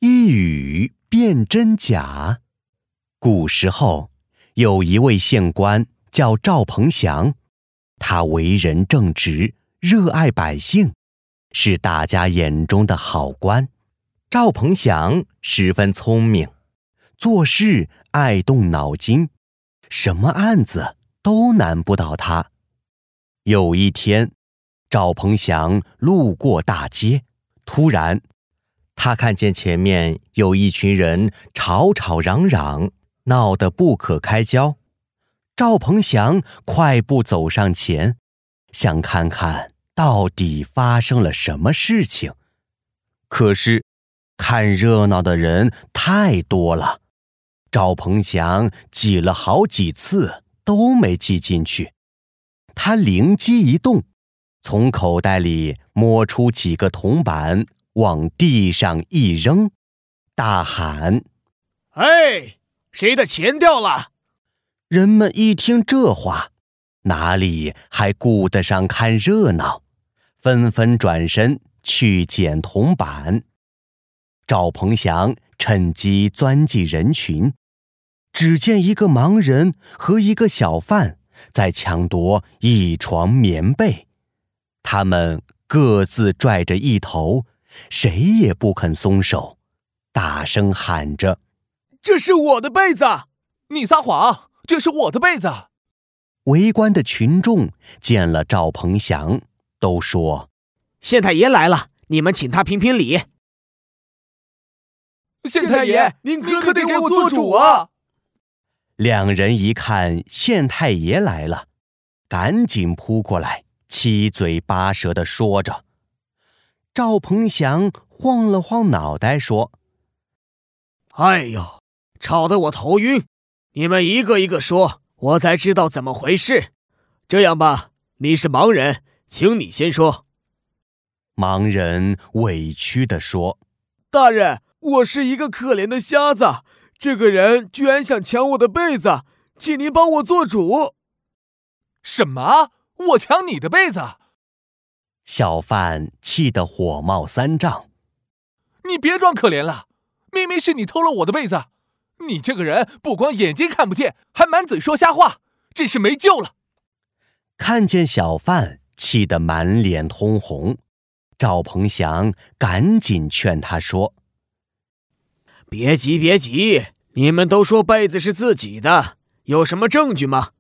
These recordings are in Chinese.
一语辨真假。古时候，有一位县官叫赵鹏祥，他为人正直，热爱百姓，是大家眼中的好官。赵鹏祥十分聪明，做事爱动脑筋，什么案子都难不倒他。有一天，赵鹏祥路过大街，突然他看见前面有一群人吵吵嚷嚷，闹得不可开交。赵鹏祥快步走上前，想看看到底发生了什么事情。可是看热闹的人太多了，赵鹏祥挤了好几次都没挤进去。他灵机一动，从口袋里摸出几个铜板，往地上一扔，大喊： 哎，谁的钱掉了？ 人们一听这话，哪里还顾得上看热闹，纷纷转身去捡铜板。赵鹏祥趁机钻进人群，只见一个盲人和一个小贩在抢夺一床棉被，他们各自拽着一头，谁也不肯松手，大声喊着： 这是我的被子！ 你撒谎，这是我的被子！ 围观的群众见了赵鹏祥，都说： 县太爷来了，你们请他评评理。 县太爷，您可得给我做主啊！ 两人一看县太爷来了，赶紧扑过来，七嘴八舌地说着。赵鹏祥晃了晃脑袋说： 哎呦，吵得我头晕，你们一个一个说，我才知道怎么回事。这样吧，你是盲人，请你先说。 盲人委屈地说： 大人，我是一个可怜的瞎子，这个人居然想抢我的被子，请您帮我做主。 什么？我抢你的被子？ 小贩气得火冒三丈。 你别装可怜了，明明是你偷了我的被子，你这个人不光眼睛看不见，还满嘴说瞎话，真是没救了。 看见小贩气得满脸通红，赵鹏祥赶紧劝他说： 别急别急，你们都说被子是自己的，有什么证据吗？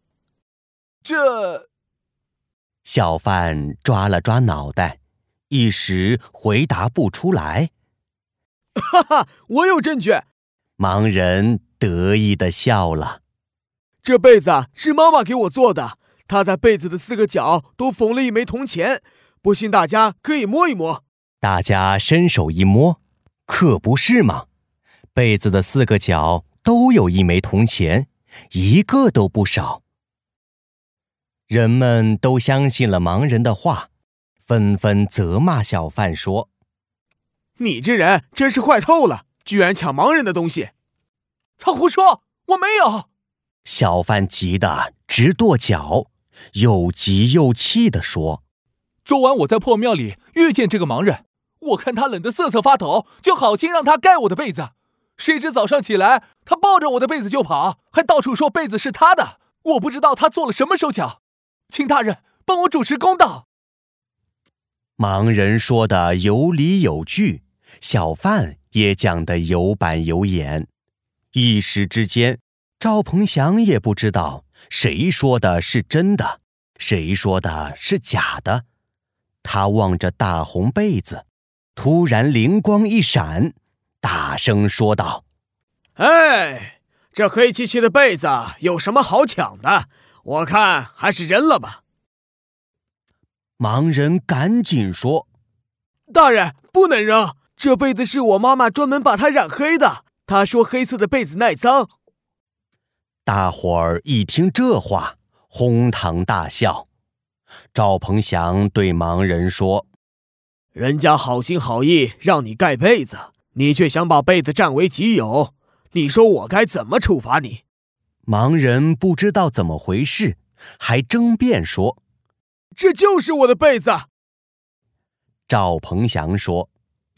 小贩抓了抓脑袋，一时回答不出来。 哈哈，我有证据！ 盲人得意地笑了。 这被子是妈妈给我做的，她在被子的4个角都缝了1枚铜钱，不信大家可以摸一摸。 大家伸手一摸，可不是嘛，被子的4个角都有1枚铜钱，一个都不少。人们都相信了盲人的话，纷纷责骂小贩说： 你这人真是坏透了，居然抢盲人的东西！ 他胡说，我没有！ 小贩急得直跺脚，又急又气地说： 昨晚我在破庙里遇见这个盲人，我看他冷得瑟瑟发抖，就好心让他盖我的被子。谁知早上起来，他抱着我的被子就跑，还到处说被子是他的。我不知道他做了什么手脚，请大人帮我主持公道。 盲人说的有理有据，小贩也讲得有板有眼。一时之间，赵鹏祥也不知道谁说的是真的，谁说的是假的。他望着大红被子，突然灵光一闪，大声说道： 哎，这黑漆漆的被子有什么好抢的？我看还是扔了吧。 盲人赶紧说： 大人，不能扔，这被子是我妈妈专门把它染黑的，她说黑色的被子耐脏。 大伙儿一听这话，哄堂大笑。赵鹏祥对盲人说： 人家好心好意让你盖被子，你却想把被子占为己有，你说我该怎么处罚你？ 盲人不知道怎么回事，还争辩说： 这就是我的被子。 赵鹏祥说：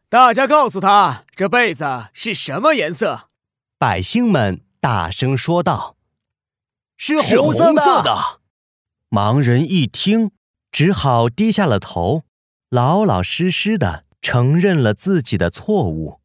大家告诉他，这被子是什么颜色？ 百姓们大声说道：“ 是红色的。”盲人一听，只好低下了头，老老实实的承认了自己的错误。